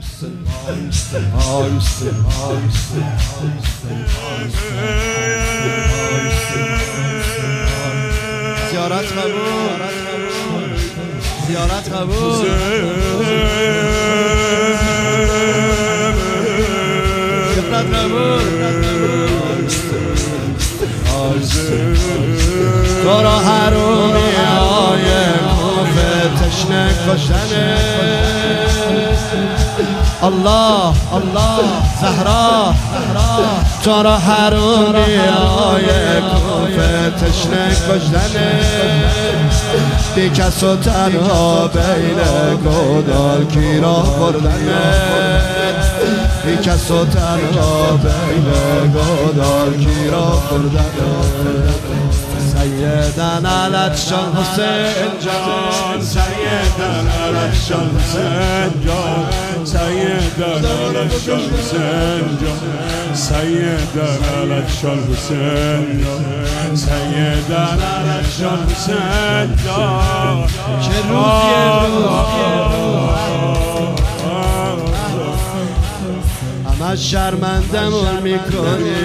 زیارت قبول، زیارت قبول. تو را حرومی های کوفه تشنه کشتنه. الله الله زهرا، تو را حرومی های کوفه تشنه کشتنه. بی کس و تنها بین گودال گیرا بردنه. بی کس و تنها بین گودال گیرا بردنه. سیدن علتشان حسین جان، سیدن علتشان حسین جان، سیدن علتشان حسین جان، سیدن علتشان حسین جان، سیدن علتشان حسین جان. چه روزیه همه شرمندمون میکنی.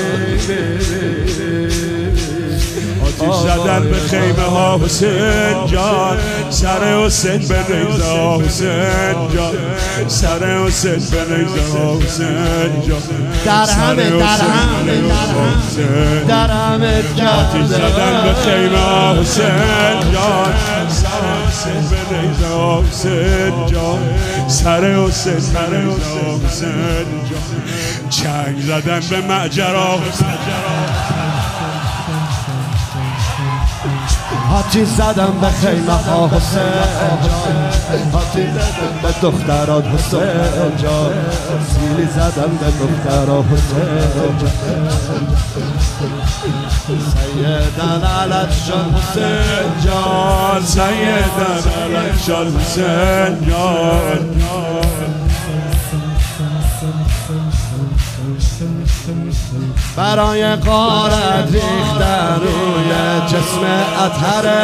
آتیش زدن به خیمه ها حسین جان، سر حسین به نیزه ها حسین جان، سر حسین به نیزه ها حسین جان. در همه آتیش زدن به خیمه ها حسین جان، سر حسین به نیزه ها حسین جان، سر حسین به نیزه ها حسین جان. چنگ زدن به معجرا حسین جان. آتیش زدم به خیمه ها حسین جان، آتیش زدم به دخترات حسین جان، سیلی زدم به دخترات حسین جان. سیدن علتشان حسین جان، سیدن علتشان حسین جان. برای غارت ریختن روی جسم اطهره.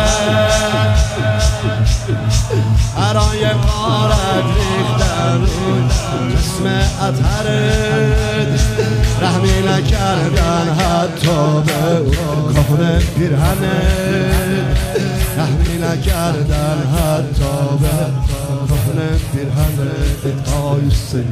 برای غارت ریختن روی جسم اطهره. رحمی نکردن حتی به کهنه پیرهنه. رحمی نکردن حتی به کهنه پیرهنه. ای حسین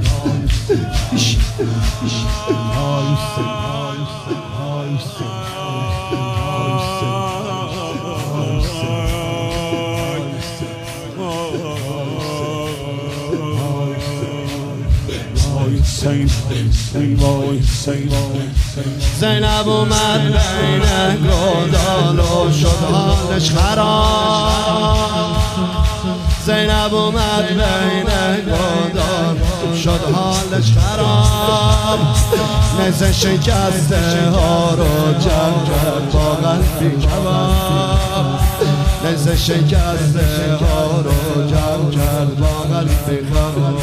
زینب اومد بین گودال و شد حالش خراب. زینب اومد بین گودال شد حالش خراب. نزه شکسته ها رو جمع کرد با قلبی کباب. نزه شکسته ها رو جمع کرد با قلبی کباب.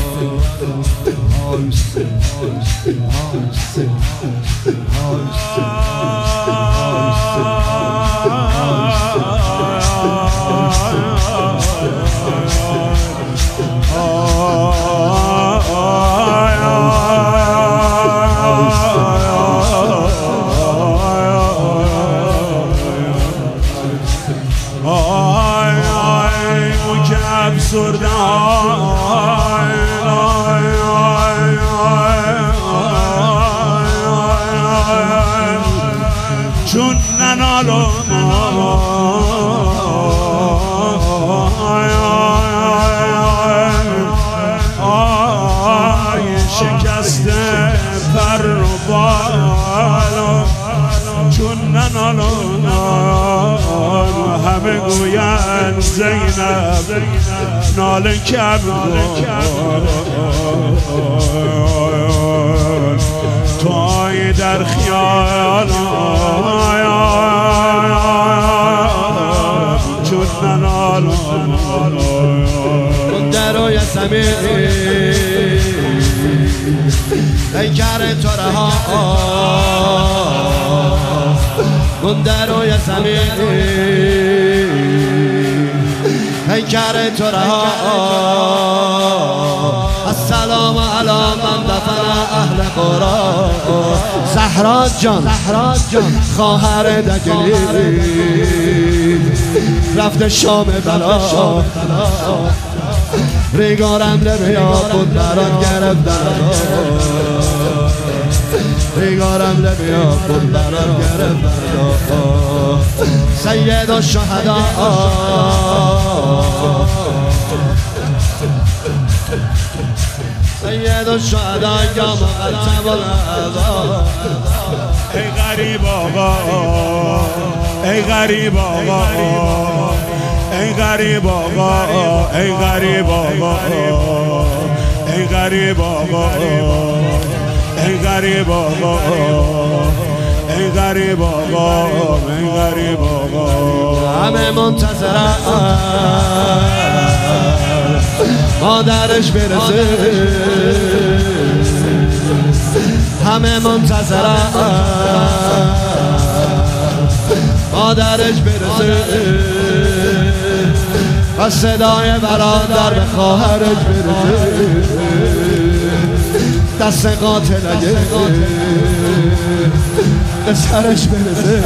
چون ننالو شکسته پر و بالا. چون ننالو همه گوین زینب ناله کرد. توی در خیال چون ننال درای سمیعی پیکر تو رها. درای سمیعی پیکر تو رها. از على من دفن اهل قرا. زهرا جان خواهر دگلی رفته شام بلا. ریگارم لبیا بود برات گرفتن. ریگارم لبیا بود برات گرفتن. سید الشهدا سید الشهدا یا مقدم العذاب. ای غریب آقا ای غریب آقا ای غریب آقا ای غریب آقا ای غریب آقا ای غریب آقا ای غریب آقا ای غریب آقا. همه منتظرن مادرش برسه. همه منتظرن مادرش برسه. و صدای برادر به خواهرش برسه. دست قاتل اگه به سرش برسه.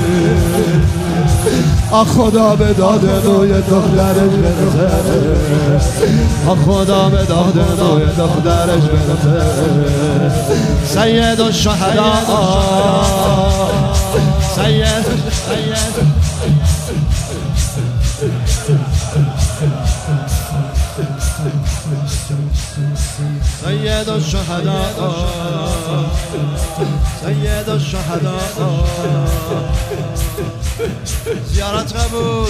آ خدا به داد روی دخترش برسه. آ خدا به داد روی دخترش برسه. سید الشهدا سید سید الشهدا سید الشهدا. زیارت قبول.